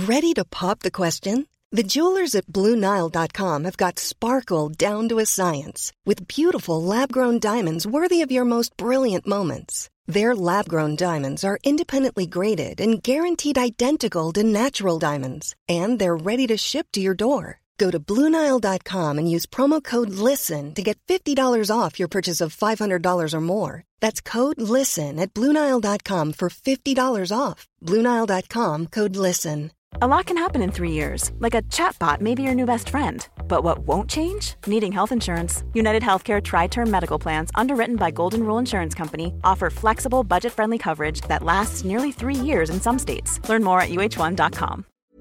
Ready to pop the question? The jewelers at BlueNile.com have got sparkle down to a science with beautiful lab-grown diamonds worthy of your most brilliant moments. Their lab-grown diamonds are independently graded and guaranteed identical to natural diamonds, and they're ready to ship to your door. Go to BlueNile.com and use promo code LISTEN to get $50 off your purchase of $500 or more. That's code LISTEN at BlueNile.com for $50 off. BlueNile.com, code LISTEN. A lot can happen in 3 years, like a chatbot may be your new best friend. But what won't change? Needing health insurance. United Healthcare Tri-Term Medical Plans, underwritten by Golden Rule Insurance Company, offer flexible, budget-friendly coverage that lasts nearly 3 years in some states. Learn more at uh1.com.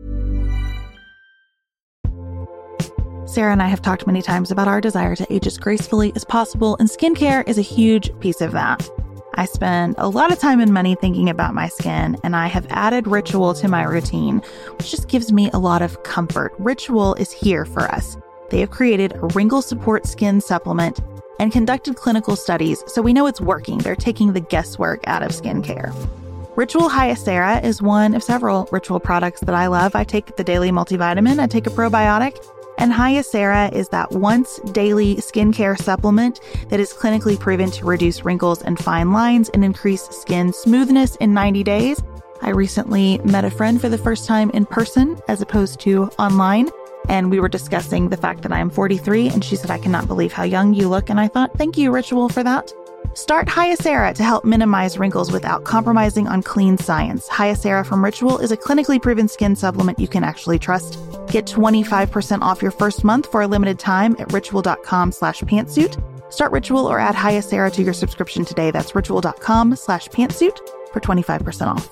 Sarah and I have talked many times about our desire to age as gracefully as possible, and skincare is a huge piece of that. I spend a lot of time and money thinking about my skin, and I have added Ritual to my routine, which just gives me a lot of comfort. Ritual is here for us. They have created a wrinkle support skin supplement and conducted clinical studies, so we know it's working. They're taking the guesswork out of skincare. Ritual Hyacera is one of several Ritual products that I love. I take the daily multivitamin, I take a probiotic, and Hyacera is that once daily skincare supplement that is clinically proven to reduce wrinkles and fine lines and increase skin smoothness in 90 days. I recently met a friend for the first time in person as opposed to online, and we were discussing the fact that I am 43, and she said, "I cannot believe how young you look." And I thought, thank you, Ritual, for that. Start Hyacera to help minimize wrinkles without compromising on clean science. Hyacera from Ritual is a clinically proven skin supplement you can actually trust. Get 25% off your first month for a limited time at ritual.com/pantsuit. Start Ritual or add Hyacera to your subscription today. That's ritual.com/pantsuit for 25% off.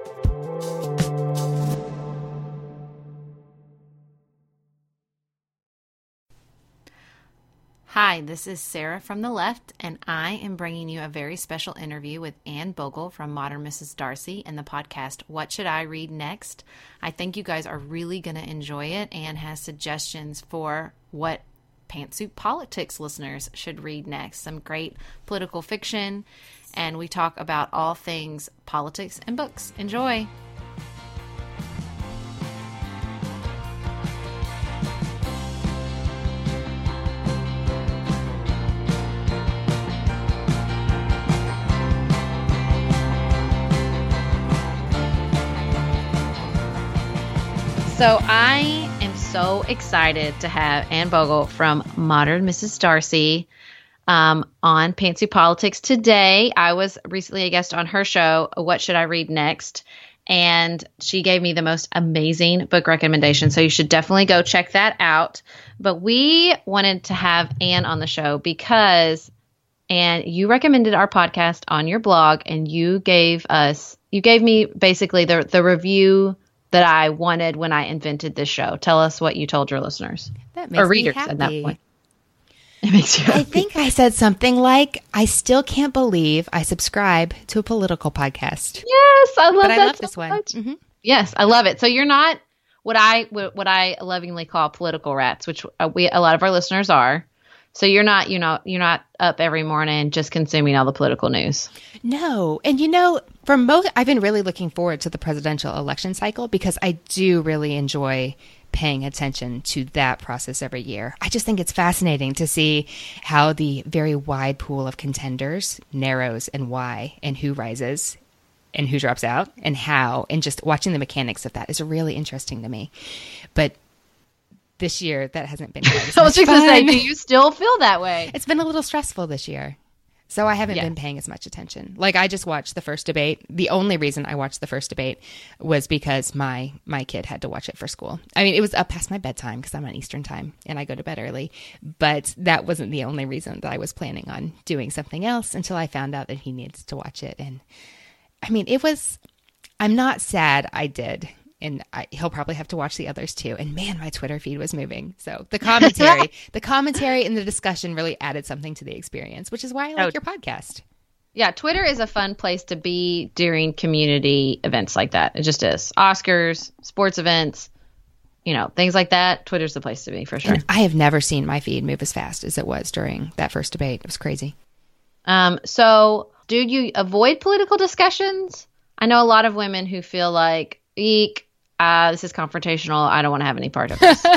Hi, this is Sarah from the Left, and I am bringing you a very special interview with Anne Bogle from Modern Mrs. Darcy and the podcast, What Should I Read Next? I think you guys are really going to enjoy it. Anne has suggestions for what Pantsuit Politics listeners should read next. Some great political fiction, and we talk about all things politics and books. Enjoy! So I am so excited to have Anne Bogle from Modern Mrs. Darcy on Pantsuit Politics today. I was recently a guest on her show, What Should I Read Next? And she gave me the most amazing book recommendation. So you should definitely go check that out. But we wanted to have Anne on the show because, Anne, you recommended our podcast on your blog, and you gave me basically the review that I wanted when I invented this show. Tell us what you told your listeners. That makes or readers me happy. At that point. It makes you happy. I think I said something like, I still can't believe I subscribe to a political podcast. Yes, I love but that. I love so this one. much. Mm-hmm. Yes, I love it. So you're not what I lovingly call political rats, which a lot of our listeners are. So you're not up every morning just consuming all the political news. No. And I've been really looking forward to the presidential election cycle because I do really enjoy paying attention to that process every year. I just think it's fascinating to see how the very wide pool of contenders narrows and why, and who rises and who drops out and how, and just watching the mechanics of that is really interesting to me. But this year, that hasn't been quite as I was just much going to say, fun. do you still feel that way? It's been a little stressful this year. So I haven't been paying as much attention. Like, I just watched the first debate. The only reason I watched the first debate was because my kid had to watch it for school. I mean, it was up past my bedtime because I'm on Eastern time and I go to bed early. But that wasn't the only reason that I was planning on doing something else until I found out that he needs to watch it. And I mean, I'm not sad I did. And he'll probably have to watch the others too. And man, my Twitter feed was moving. So the commentary and the discussion really added something to the experience, which is why I like your podcast. Yeah, Twitter is a fun place to be during community events like that. It just is. Oscars, sports events, things like that. Twitter's the place to be for sure. And I have never seen my feed move as fast as it was during that first debate. It was crazy. So do you avoid political discussions? I know a lot of women who feel like, eek, this is confrontational. I don't want to have any part of this.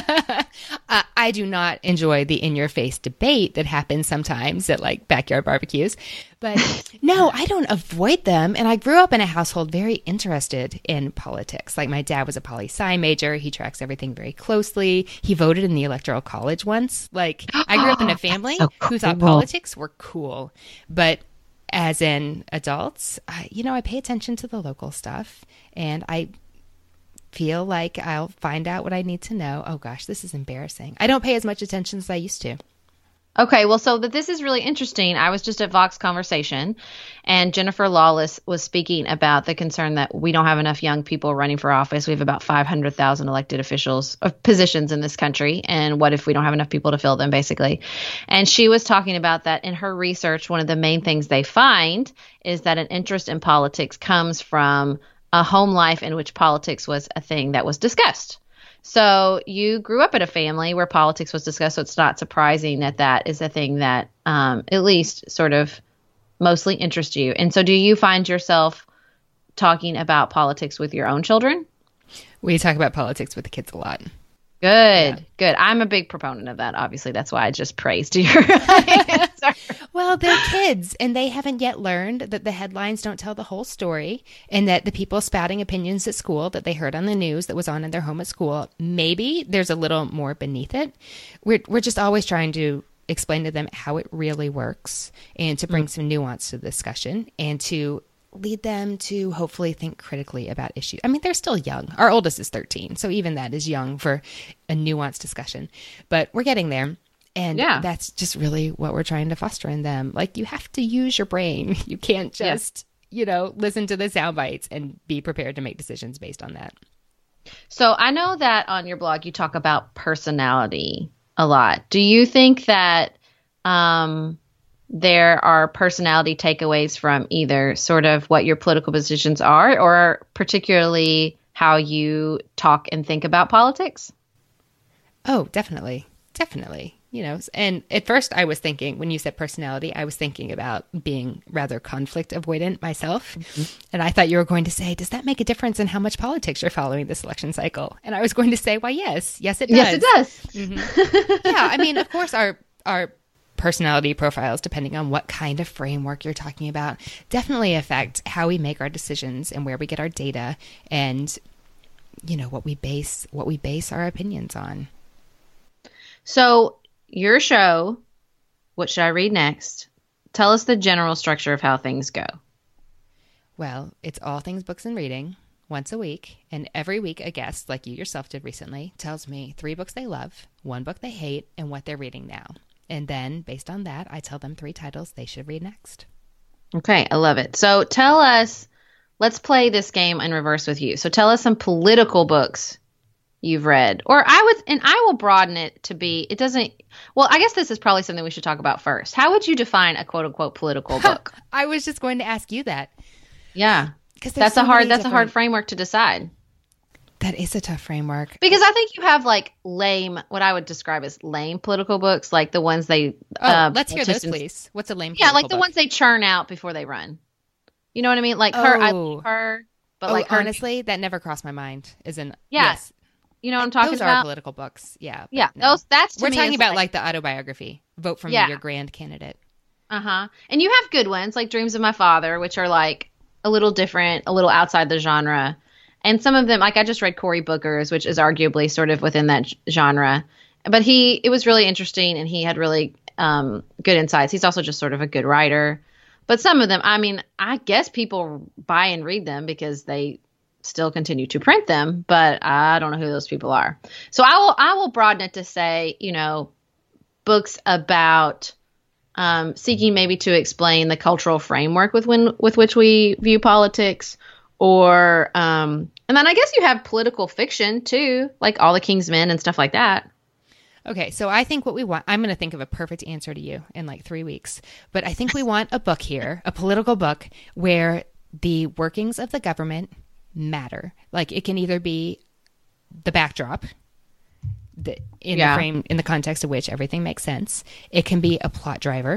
I do not enjoy the in-your-face debate that happens sometimes at like backyard barbecues. But no, I don't avoid them. And I grew up in a household very interested in politics. Like my dad was a poli-sci major. He tracks everything very closely. He voted in the Electoral College once. Like I grew up in a family who thought politics were cool. But as in adults, I pay attention to the local stuff, and I feel like I'll find out what I need to know. Oh gosh, this is embarrassing. I don't pay as much attention as I used to. Okay, well, so this is really interesting. I was just at Vox Conversation, and Jennifer Lawless was speaking about the concern that we don't have enough young people running for office. We have about 500,000 elected officials of positions in this country, and what if we don't have enough people to fill them, basically? And she was talking about that in her research. One of the main things they find is that an interest in politics comes from a home life in which politics was a thing that was discussed. So you grew up in a family where politics was discussed, so it's not surprising that that is a thing that at least sort of mostly interests you. And so do you find yourself talking about politics with your own children? We talk about politics with the kids a lot. Good. I'm a big proponent of that. Obviously, that's why I just praised your answer. Well, they're kids, and they haven't yet learned that the headlines don't tell the whole story, and that the people spouting opinions at school that they heard on the news that was on in their home at school, maybe there's a little more beneath it. We're just always trying to explain to them how it really works, and to bring some nuance to the discussion, and to lead them to hopefully think critically about issues. I mean, they're still young. Our oldest is 13, so even that is young for a nuanced discussion. But we're getting there, and that's just really what we're trying to foster in them. Like, you have to use your brain. You can't just, listen to the sound bites and be prepared to make decisions based on that. So I know that on your blog you talk about personality a lot. Do you think that there are personality takeaways from either sort of what your political positions are, or particularly how you talk and think about politics? Oh, definitely. And at first I was thinking, when you said personality, I was thinking about being rather conflict avoidant myself. Mm-hmm. And I thought you were going to say, does that make a difference in how much politics you're following this election cycle? And I was going to say, why, yes, it does. Yes, it does. Mm-hmm. Yeah. I mean, of course, our personality profiles, depending on what kind of framework you're talking about, definitely affect how we make our decisions and where we get our data, and what we base our opinions on. So your show, What Should I Read Next? Tell us the general structure of how things go. Well, it's all things books and reading once a week, and every week a guest, like you yourself did recently, tells me 3 books they love, 1 book they hate, and what they're reading now. And then, based on that, I tell them 3 titles they should read next. Okay, I love it. So tell us, let's play this game in reverse with you. So tell us some political books you've read. Or I will broaden it to be, I guess this is probably something we should talk about first. How would you define a quote-unquote political book? I was just going to ask you that. Yeah, that's a hard framework to decide. That is a tough framework. Because I think you have like what I would describe as lame political books, like the ones they... let's hear those, please. What's a lame political book? Yeah, like the ones they churn out before they run. You know what I mean? Like her, but like honestly, that never crossed my mind. Yes. You know what I'm talking about? Those are political books. Yeah. Yeah. No. That's to We're me talking about like the autobiography. Vote for me, your grand candidate. Uh-huh. And you have good ones like Dreams of My Father, which are like a little different, a little outside the genre. And some of them, like I just read Cory Booker's, which is arguably sort of within that genre. But it was really interesting, and he had really good insights. He's also just sort of a good writer. But some of them, I mean, I guess people buy and read them because they still continue to print them, but I don't know who those people are. So I will broaden it to say, books about seeking maybe to explain the cultural framework with which we view politics. Or, and then I guess you have political fiction too, like All the King's Men and stuff like that. Okay, so I think what we want, I'm going to think of a perfect answer to you in like 3 weeks, but I think we want a book here, a political book where the workings of the government matter. Like it can either be the backdrop, the frame, in the context of which everything makes sense. It can be a plot driver.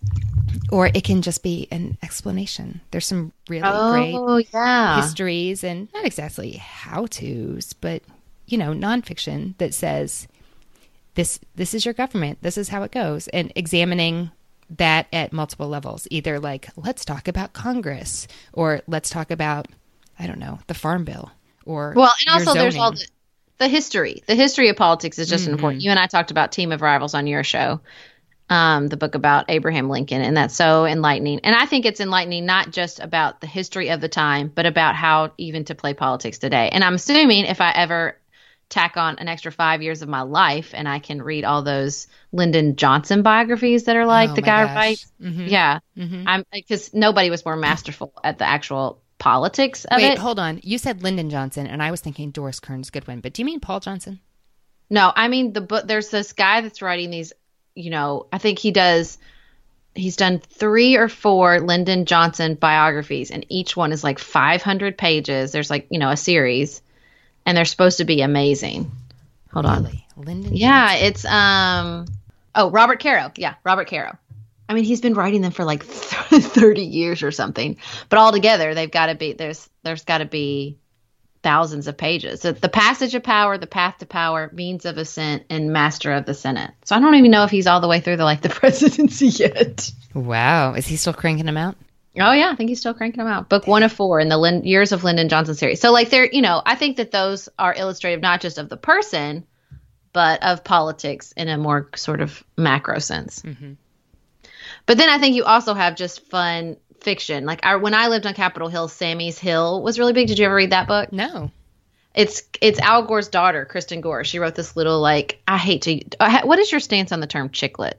Or it can just be an explanation. There's some really great histories and not exactly how-tos, but, nonfiction that says, this is your government. This is how it goes. And examining that at multiple levels, either like, let's talk about Congress, or let's talk about, I don't know, the Farm Bill, or and also there's all the history. The history of politics is just important. You and I talked about Team of Rivals on your show, the book about Abraham Lincoln, and that's so enlightening. And I think it's enlightening not just about the history of the time, but about how even to play politics today. And I'm assuming if I ever tack on an extra 5 years of my life and I can read all those Lyndon Johnson biographies that are like the guy writes. Yeah. Because nobody was more masterful at the actual politics of it. Wait, hold on. You said Lyndon Johnson and I was thinking Doris Kearns Goodwin, but do you mean Paul Johnson? No, I mean the book. There's this guy that's writing these, I think he's done 3 or 4 Lyndon Johnson biographies, and each one is like 500 pages. There's like, a series. And they're supposed to be amazing. Hold on. Lyndon Johnson. It's Robert Caro. Yeah, Robert Caro. I mean, he's been writing them for like 30 years or something. But altogether, they've got to be there's got to be thousands of pages. So the Passage of Power, The Path to Power, Means of Ascent, and Master of the Senate. So I don't even know if he's all the way through the presidency yet. Wow, is he still cranking them out? Oh, yeah. I think he's still cranking them out. Book 1 of 4 in the Years of Lyndon Johnson series. So they're, I think that those are illustrative not just of the person, but of politics in a more sort of macro sense. Mm-hmm. But then I think you also have just fun fiction. Like when I lived on Capitol Hill, Sammy's Hill was really big. Did you ever read that book? No. It's Al Gore's daughter, Kristen Gore. She wrote this little what is your stance on the term chicklet?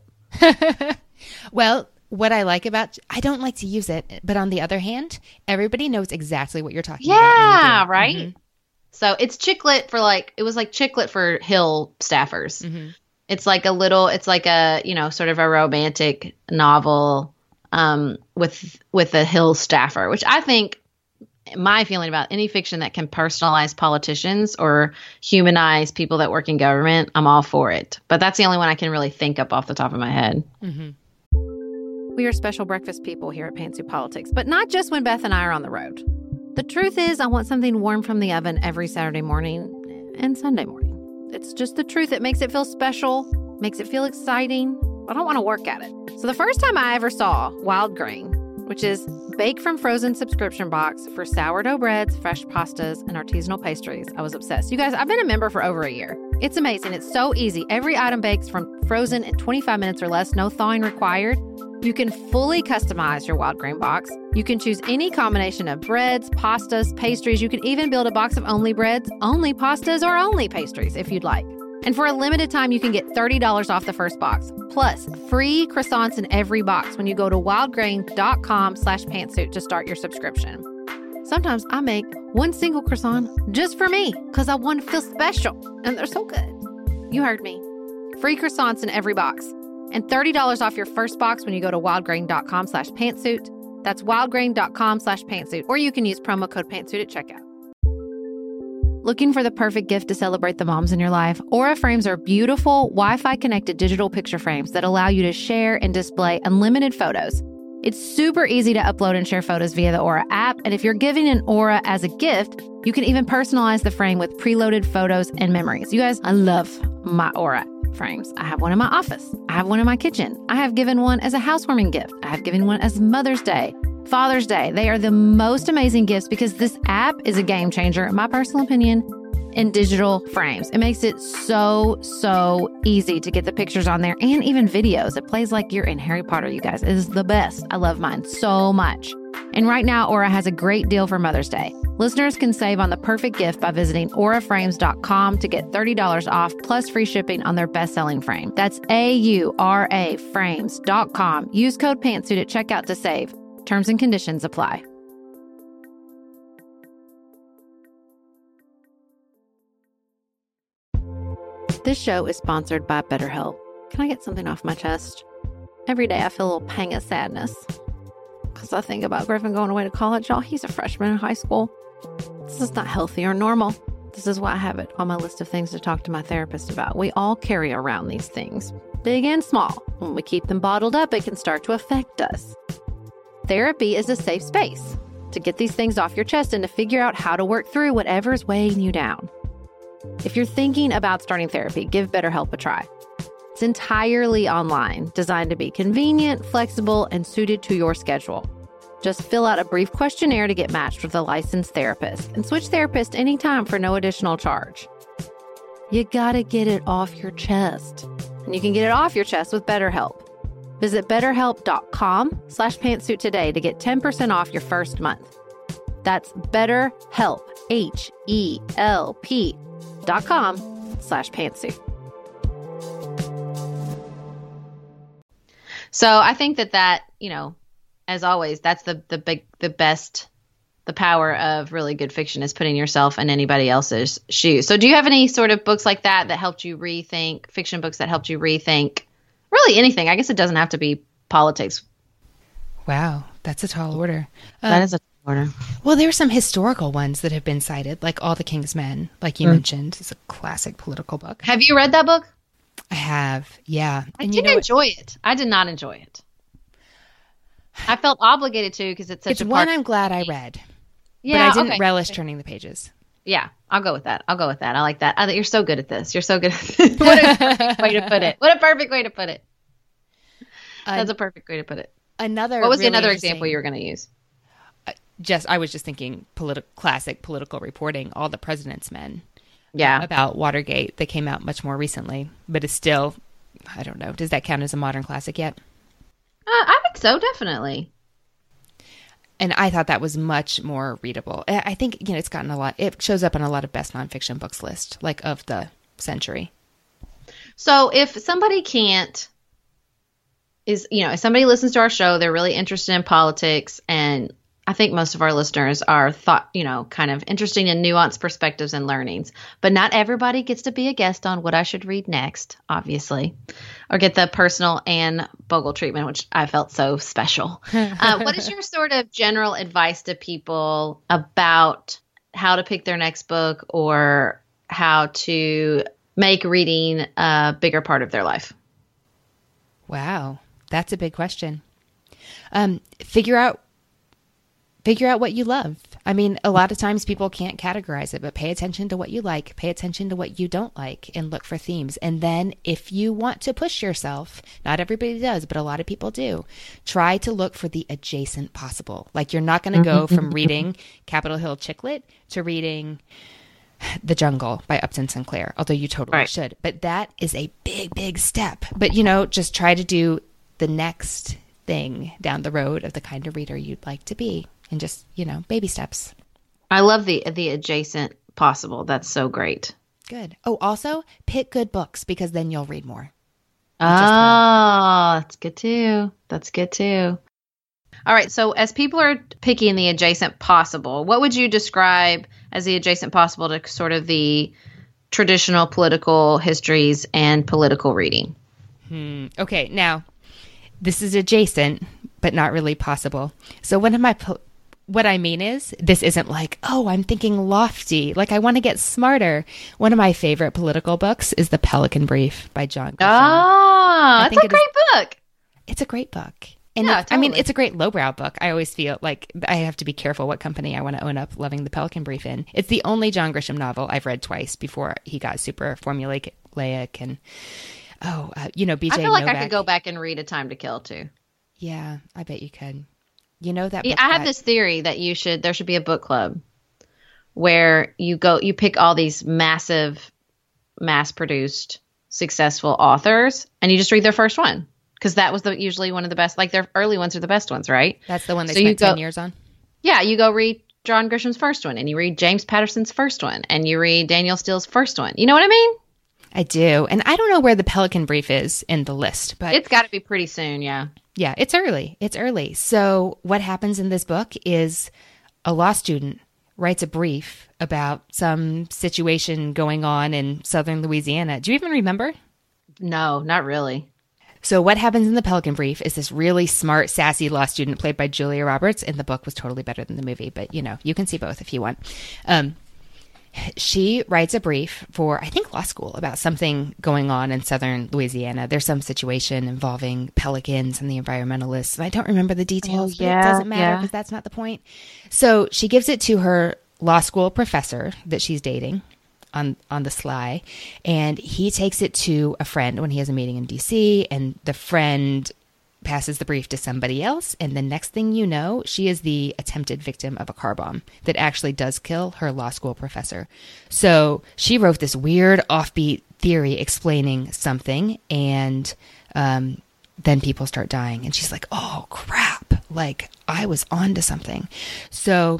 Well, what I like about, I don't like to use it, but on the other hand, everybody knows exactly what you're talking about. Yeah, right? Mm-hmm. So it's chicklet it was like chicklet for Hill staffers. Mm-hmm. It's like sort of a romantic novel with a Hill staffer, which I think my feeling about any fiction that can personalize politicians or humanize people that work in government, I'm all for it. But that's the only one I can really think up off the top of my head. Mm-hmm. We are special breakfast people here at Pantsuit Politics, but not just when Beth and I are on the road. The truth is, I want something warm from the oven every Saturday morning and Sunday morning. It's just the truth. It makes it feel special, makes it feel exciting. I don't want to work at it. So the first time I ever saw Wild Grain, which is bake from frozen subscription box for sourdough breads, fresh pastas, and artisanal pastries, I was obsessed. You guys, I've been a member for over a year. It's amazing. It's so easy. Every item bakes from frozen in 25 minutes or less, no thawing required. You can fully customize your Wild Grain box. You can choose any combination of breads, pastas, pastries. You can even build a box of only breads, only pastas, or only pastries if you'd like. And for a limited time, you can get $30 off the first box, plus free croissants in every box when you go to wildgrain.com/pantsuit to start your subscription. Sometimes I make one single croissant just for me because I want to feel special, and they're so good. You heard me. Free croissants in every box. And $30 off your first box when you go to wildgrain.com/pantsuit. That's wildgrain.com/pantsuit. Or you can use promo code pantsuit at checkout. Looking for the perfect gift to celebrate the moms in your life? Aura frames are beautiful, Wi-Fi connected digital picture frames that allow you to share and display unlimited photos. It's super easy to upload and share photos via the Aura app. And if you're giving an Aura as a gift, you can even personalize the frame with preloaded photos and memories. You guys, I love my Aura frames. I have one in my office. I have one in my kitchen. I have given one as a housewarming gift. I have given one as Mother's Day, Father's Day. They are the most amazing gifts because this app is a game changer, in my personal opinion, in digital frames. It makes it so easy to get the pictures on there and even videos. It plays like you're in Harry Potter, you guys. It is the best. I love mine so much. And right now, Aura has a great deal for Mother's Day. Listeners can save on the perfect gift by visiting auraframes.com to get $30 off plus free shipping on their best-selling frame. That's AURA frames.com. Use code pantsuit at checkout to save. Terms and conditions apply. This show is sponsored by BetterHelp. Can I get something off my chest? Every day I feel a little pang of sadness because I think about Griffin going away to college. Y'all, he's a freshman in high school. This is not healthy or normal. This is why I have it on my list of things to talk to my therapist about. We all carry around these things. big and small. When we keep them bottled up, it can start to affect us. Therapy is a safe space to get these things off your chest and to figure out how to work through whatever's weighing you down. If you're thinking about starting therapy, give BetterHelp a try. It's entirely online, designed to be convenient, flexible, and suited to your schedule. Just fill out a brief questionnaire to get matched with a licensed therapist and switch therapists anytime for no additional charge. You gotta get it off your chest. And you can get it off your chest with BetterHelp. Visit betterhelp.com/pantsuit today to get 10% off your first month. That's BetterHelp, HELP.com/pantsuit. So I think that, as always, that's the power of really good fiction is putting yourself in anybody else's shoes. So do you have any sort of books like that helped you rethink, fiction books that helped you rethink really anything? I guess it doesn't have to be politics. Wow, that's a tall order. That is a tall order. Well, there are some historical ones that have been cited, like All the King's Men, like you mentioned. It's a classic political book. Have you read that book? I have, yeah. I didn't enjoy it. I did not enjoy it. I felt obligated to because it's such a part. It's one I'm glad I read. Yeah, but I didn't relish turning the pages. Yeah, I'll go with that. I like that. You're so good at this. You're so good at this. What a perfect way to put it. What a perfect way to put it. That's a perfect way to put it. What was another example you were going to use? I was just thinking classic political reporting, All the President's Men. Yeah. About Watergate that came out much more recently, but it's still, I don't know, does that count as a modern classic yet? I think so, definitely. And I thought that was much more readable. I think, it's gotten it shows up on a lot of best nonfiction books list, like of the century. So if somebody if somebody listens to our show, they're really interested in politics, and I think most of our listeners are kind of interesting in nuanced perspectives and learnings, but not everybody gets to be a guest on What I Should Read Next, obviously, or get the personal Anne Bogle treatment, which I felt so special. What is your sort of general advice to people about how to pick their next book or how to make reading a bigger part of their life? Wow, that's a big question. Figure out what you love. I mean, a lot of times people can't categorize it, but pay attention to what you like, pay attention to what you don't like, and look for themes. And then if you want to push yourself, not everybody does, but a lot of people do, try to look for the adjacent possible. Like, you're not going to go from reading Capitol Hill Chick Lit to reading The Jungle by Upton Sinclair, although you totally should. But that is a big, big step. But, just try to do the next thing down the road of the kind of reader you'd like to be. And just, baby steps. I love the adjacent possible. That's so great. Good. Oh, also pick good books because then you'll read more. That's good too. All right. So as people are picking the adjacent possible, what would you describe as the adjacent possible to sort of the traditional political histories and political reading? Okay. Now, this is adjacent, but not really possible. So what I mean is, this isn't like, I'm thinking lofty, like I want to get smarter. One of my favorite political books is The Pelican Brief by John Grisham. That's a great book. It's a great book. And yeah, totally. it's a great lowbrow book. I always feel like I have to be careful what company I want to own up loving The Pelican Brief in. It's the only John Grisham novel I've read twice before he got super formulaic and, B.J. I feel like Novak. I could go back and read A Time to Kill too. Yeah, I bet you could. That book, I have this theory that there should be a book club where you pick all these massive, mass-produced, successful authors, and you just read their first one. Because that was usually one of the best, like their early ones are the best ones, right? That's the one they spent 10 years on? Yeah, you go read John Grisham's first one, and you read James Patterson's first one, and you read Danielle Steele's first one. You know what I mean? I do. And I don't know where The Pelican Brief is in the list, but it's got to be pretty soon, yeah. Yeah, it's early. So what happens in this book is a law student writes a brief about some situation going on in southern Louisiana. Do you even remember? No, not really. So what happens in The Pelican Brief is this really smart, sassy law student played by Julia Roberts, and the book was totally better than the movie, but you can see both if you want. She writes a brief for, I think, law school about something going on in southern Louisiana. There's some situation involving pelicans and the environmentalists. And I don't remember the details, but it doesn't matter because that's not the point. So she gives it to her law school professor that she's dating on the sly. And he takes it to a friend when he has a meeting in DC. And the friend passes the brief to somebody else, and the next thing you know, she is the attempted victim of a car bomb that actually does kill her law school professor. So she wrote this weird offbeat theory explaining something, and then people start dying, and she's like, oh crap, like I was onto something. So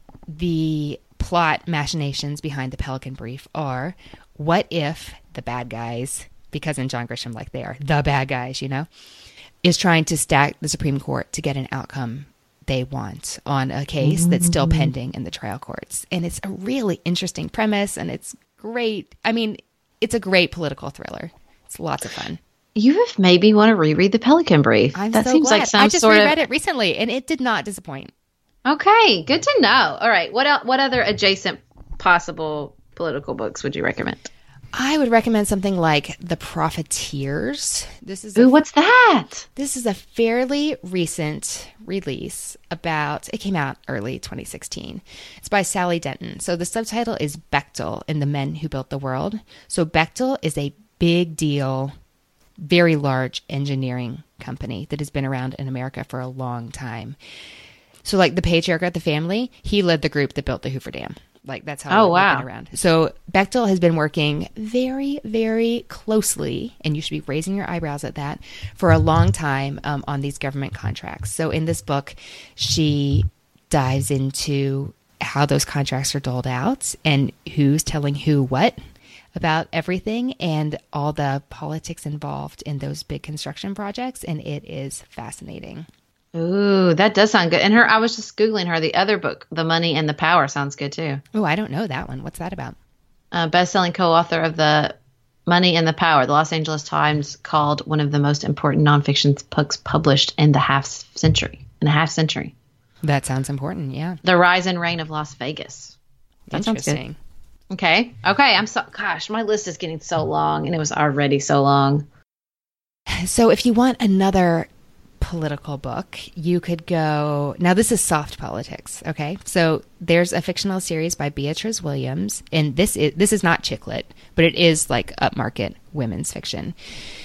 the plot machinations behind the Pelican Brief are, what if the bad guys, because in John Grisham, like, they are the bad guys, you know, is trying to stack the Supreme Court to get an outcome they want on a case that's still pending in the trial courts. And it's a really interesting premise, and it's great. I mean, it's a great political thriller. It's lots of fun. You have made me want to reread the Pelican Brief. That seems like some I just reread it recently, and it did not disappoint. Okay, good to know. All right, what other adjacent possible political books would you recommend? I would recommend something like The Profiteers. What's that? This is a fairly recent release it came out early 2016. It's by Sally Denton. So the subtitle is Bechtel and the Men Who Built the World. So Bechtel is a big deal, very large engineering company that has been around in America for a long time. So like the patriarch of the family, he led the group that built the Hoover Dam. Like, that's how they've been around. So Bechtel has been working very, very closely, and you should be raising your eyebrows at that, for a long time on these government contracts. So in this book, she dives into how those contracts are doled out and who's telling who what about everything and all the politics involved in those big construction projects. And it is fascinating. Ooh, that does sound good. And I was just Googling her. The other book, The Money and the Power, sounds good too. Oh, I don't know that one. What's that about? Best-selling co-author of The Money and the Power. The Los Angeles Times called one of the most important nonfiction books published in a half century. That sounds important, yeah. The Rise and Reign of Las Vegas. That sounds good. Okay. Gosh, my list is getting so long, and it was already so long. So if you want another political book, you could go, now this is soft politics, okay? So there's a fictional series by Beatrice Williams, and this is not chick lit, but it is like upmarket women's fiction.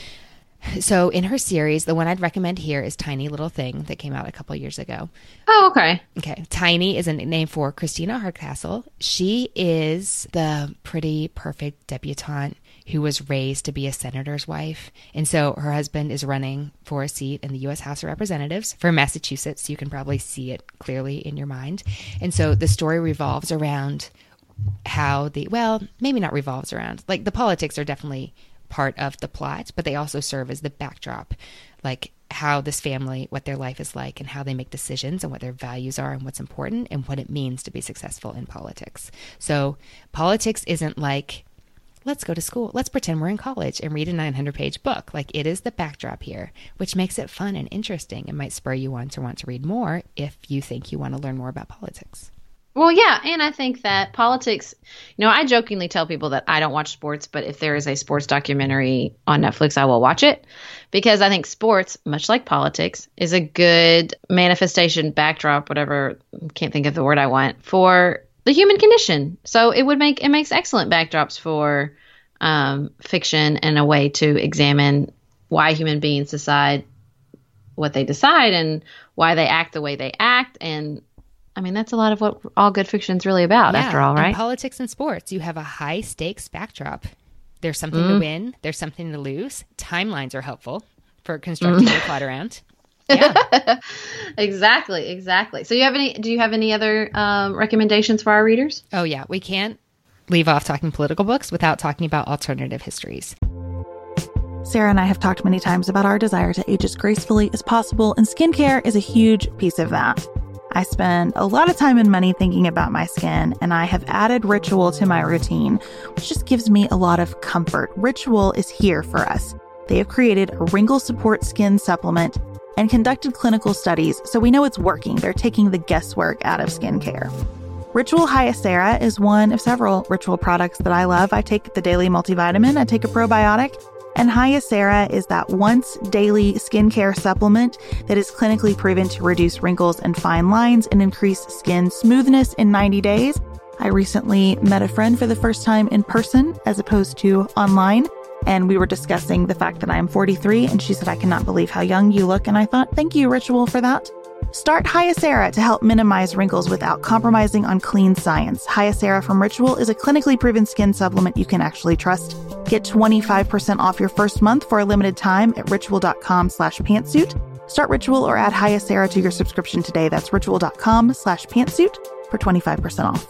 So in her series, the one I'd recommend here is Tiny Little Thing that came out a couple years ago. Oh, okay. Okay. Tiny is a nickname for Christina Hardcastle. She is the pretty perfect debutante who was raised to be a senator's wife. And so her husband is running for a seat in the U.S. House of Representatives for Massachusetts. You can probably see it clearly in your mind. And so the story revolves around how maybe not revolves around, like the politics are definitely part of the plot, but they also serve as the backdrop, like how this family, what their life is like and how they make decisions and what their values are and what's important and what it means to be successful in politics. So politics isn't like, let's go to school, let's pretend we're in college and read a 900-page book. Like, it is the backdrop here, which makes it fun and interesting and might spur you on to want to read more if you think you want to learn more about politics. Well, yeah, and I think that politics, I jokingly tell people that I don't watch sports, but if there is a sports documentary on Netflix, I will watch it, because I think sports, much like politics, is a good manifestation, backdrop, whatever, can't think of the word I want, for the human condition. So it makes excellent backdrops for fiction and a way to examine why human beings decide what they decide and why they act the way they act. And I mean, that's a lot of what all good fiction is really about, after all, right? In politics and sports, you have a high stakes backdrop. There's something to win. There's something to lose. Timelines are helpful for constructing a plot around. Yeah. Exactly. So do you have any other recommendations for our readers? Oh, yeah. We can't leave off talking political books without talking about alternative histories. Sarah and I have talked many times about our desire to age as gracefully as possible, and skincare is a huge piece of that. I spend a lot of time and money thinking about my skin, and I have added Ritual to my routine, which just gives me a lot of comfort. Ritual is here for us. They have created a wrinkle support skin supplement and conducted clinical studies, so we know it's working. They're taking the guesswork out of skincare. Ritual Hyacera is one of several Ritual products that I love. I take the daily multivitamin, I take a probiotic, and Hyacera is that once daily skincare supplement that is clinically proven to reduce wrinkles and fine lines and increase skin smoothness in 90 days. I recently met a friend for the first time in person as opposed to online, and we were discussing the fact that I am 43, and she said, I cannot believe how young you look, and I thought, thank you, Ritual, for that. Start Hyacera to help minimize wrinkles without compromising on clean science. Hyacera from Ritual is a clinically proven skin supplement you can actually trust. Get 25% off your first month for a limited time at ritual.com/pantsuit. Start Ritual or add Hyacera to your subscription today. That's ritual.com/pantsuit for 25% off.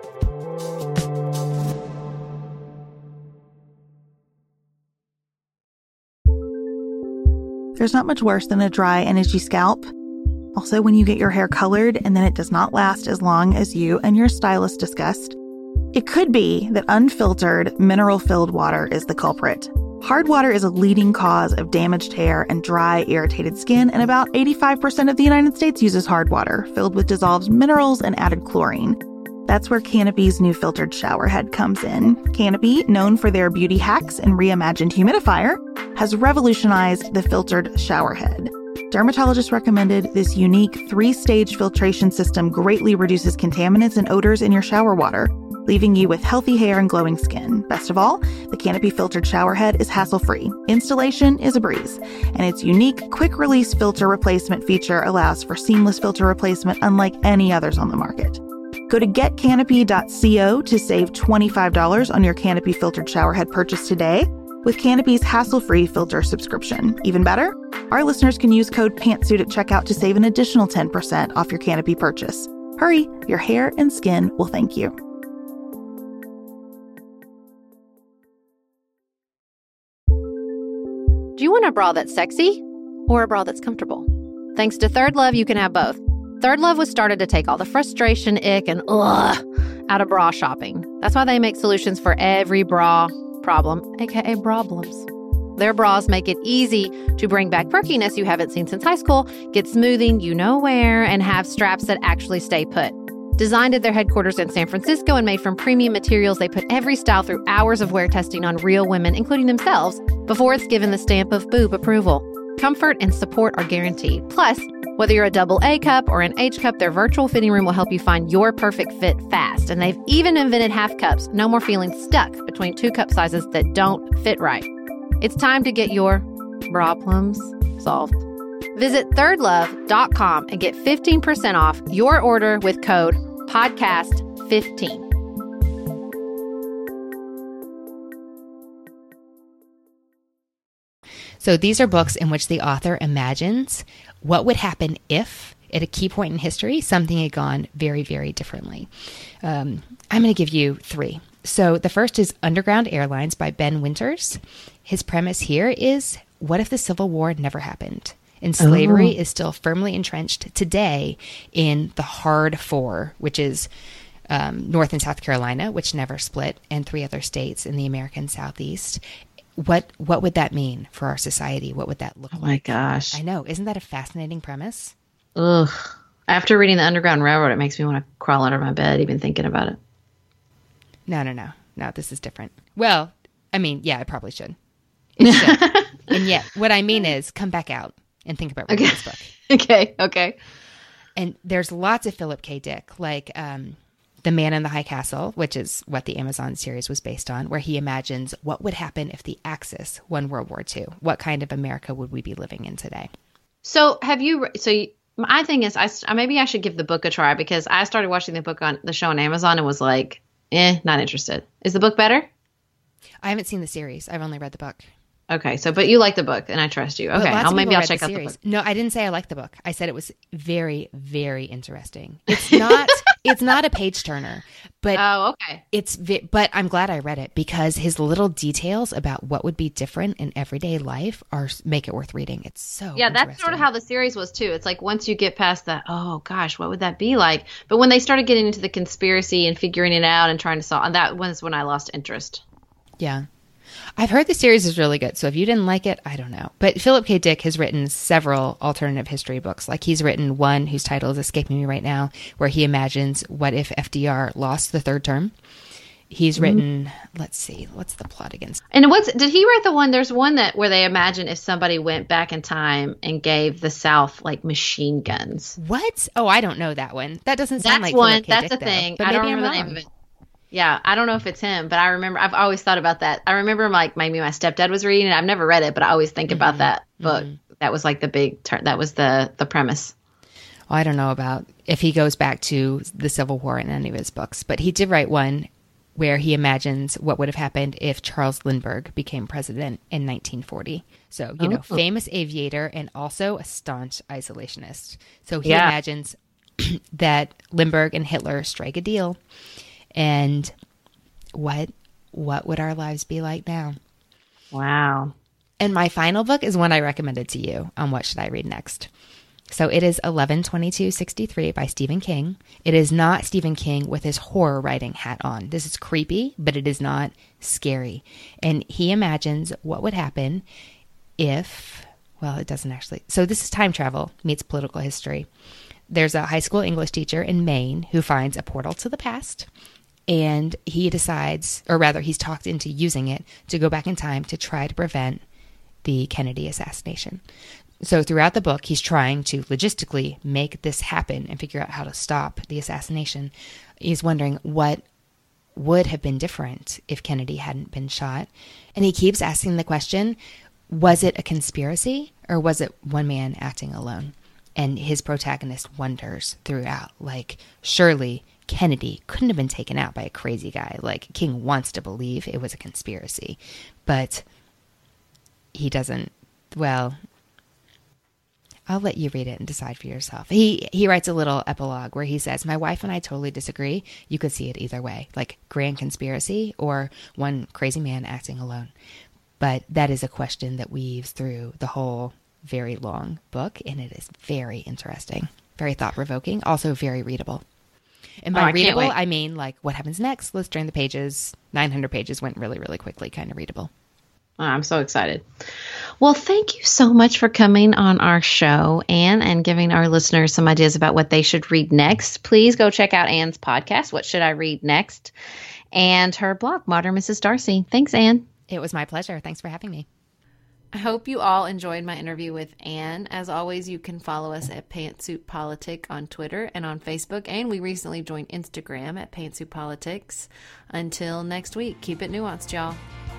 There's not much worse than a dry and itchy scalp. Also, when you get your hair colored and then it does not last as long as you and your stylist discussed. It could be that unfiltered, mineral-filled water is the culprit. Hard water is a leading cause of damaged hair and dry, irritated skin, and about 85% of the United States uses hard water, filled with dissolved minerals and added chlorine. That's where Canopy's new filtered shower head comes in. Canopy, known for their beauty hacks and reimagined humidifier, has revolutionized the filtered shower head. Dermatologists recommended this unique 3-stage filtration system greatly reduces contaminants and odors in your shower water, leaving you with healthy hair and glowing skin. Best of all, the Canopy filtered shower head is hassle-free. Installation is a breeze, and its unique quick-release filter replacement feature allows for seamless filter replacement unlike any others on the market. Go to getcanopy.co to save $25 on your Canopy filtered shower head purchase today with Canopy's hassle-free filter subscription. Even better, our listeners can use code PANTSUIT at checkout to save an additional 10% off your Canopy purchase. Hurry, your hair and skin will thank you. Do you want a bra that's sexy or a bra that's comfortable? Thanks to Third Love, you can have both. Third Love was started to take all the frustration, ick, and ugh out of bra shopping. That's why they make solutions for every bra problem, aka problems. Their bras make it easy to bring back perkiness you haven't seen since high school, get smoothing you know where, and have straps that actually stay put. Designed at their headquarters in San Francisco and made from premium materials, they put every style through hours of wear testing on real women, including themselves, before it's given the stamp of boob approval. Comfort and support are guaranteed. Plus, whether you're a double A cup or an H cup, their virtual fitting room will help you find your perfect fit fast. And they've even invented half cups. No more feeling stuck between 2 cup sizes that don't fit right. It's time to get your problems solved. Visit thirdlove.com and get 15% off your order with code podcast15. So these are books in which the author imagines what would happen if, at a key point in history, something had gone very, very differently. I'm going to give you 3. So the first is Underground Airlines by Ben Winters. His premise here is, what if the Civil War never happened? And slavery is still firmly entrenched today in the Hard 4, which is North and South Carolina, which never split, and 3 other states in the American Southeast. What would that mean for our society? What would that look like? Oh my gosh. I know. Isn't that a fascinating premise? Ugh. After reading The Underground Railroad, it makes me want to crawl out of my bed even thinking about it. No, this is different. Well, I mean, yeah, I probably should. It should. And yet, what I mean is come back out and think about reading this book. Okay. And there's lots of Philip K. Dick, like The Man in the High Castle, which is what the Amazon series was based on, where he imagines what would happen if the Axis won World War II. What kind of America would we be living in today? So my thing is, maybe I should give the book a try, because I started watching the show on Amazon and was like, not interested. Is the book better? I haven't seen the series. I've only read the book. Okay, but you like the book, and I trust you. Okay, I'll check out the book. No, I didn't say I liked the book. I said it was very, very interesting. It's not a page turner, but okay. But I'm glad I read it, because his little details about what would be different in everyday life make it worth reading. It's so that's sort of how the series was too. It's like once you get past that, oh gosh, what would that be like? But when they started getting into the conspiracy and figuring it out and trying to solve, and that was when I lost interest. Yeah. I've heard the series is really good. So if you didn't like it, I don't know. But Philip K. Dick has written several alternative history books. Like he's written one whose title is escaping me right now, where he imagines what if FDR lost the third term. He's written, let's see, what's the plot again? And did he write the one? There's one where they imagine if somebody went back in time and gave the South like machine guns. What? Oh, I don't know that one. That doesn't sound like one. Philip K. That's Dick, a thing. But I don't maybe remember the name of it. Yeah, I don't know if it's him, but I remember. I've always thought about that. I remember like maybe my stepdad was reading it. I've never read it, but I always think about that book. That was like the big turn. That was the premise. Well, I don't know about if he goes back to the Civil War in any of his books, but he did write one where he imagines what would have happened if Charles Lindbergh became president in 1940. So, famous aviator and also a staunch isolationist. So he imagines that Lindbergh and Hitler strike a deal. And what would our lives be like now? Wow. And my final book is one I recommended to you on What Should I Read Next? So it is 11/22/63 by Stephen King. It is not Stephen King with his horror writing hat on. This is creepy, but it is not scary. And he imagines what would happen if, well, it doesn't actually. So this is time travel meets political history. There's a high school English teacher in Maine who finds a portal to the past. And he decides, or rather he's talked into using it to go back in time to try to prevent the Kennedy assassination. So throughout the book, he's trying to logistically make this happen and figure out how to stop the assassination. He's wondering what would have been different if Kennedy hadn't been shot. And he keeps asking the question, was it a conspiracy or was it one man acting alone? And his protagonist wonders throughout, like, surely Kennedy couldn't have been taken out by a crazy guy. Like, King wants to believe it was a conspiracy, but he doesn't. Well, I'll let you read it and decide for yourself. He writes a little epilogue where he says, my wife and I totally disagree. You could see it either way, like grand conspiracy or one crazy man acting alone. But that is a question that weaves through the whole very long book, and it is very interesting, very thought-provoking, also very readable. And by readable, I mean like what happens next. Let's turn the pages. 900 pages went really, really quickly, kind of readable. Oh, I'm so excited. Well, thank you so much for coming on our show, Anne, and giving our listeners some ideas about what they should read next. Please go check out Anne's podcast, What Should I Read Next? And her blog, Modern Mrs. Darcy. Thanks, Anne. It was my pleasure. Thanks for having me. I hope you all enjoyed my interview with Anne. As always, you can follow us at Pantsuit Politic on Twitter and on Facebook, and we recently joined Instagram at Pantsuit Politics. Until next week, keep it nuanced, y'all.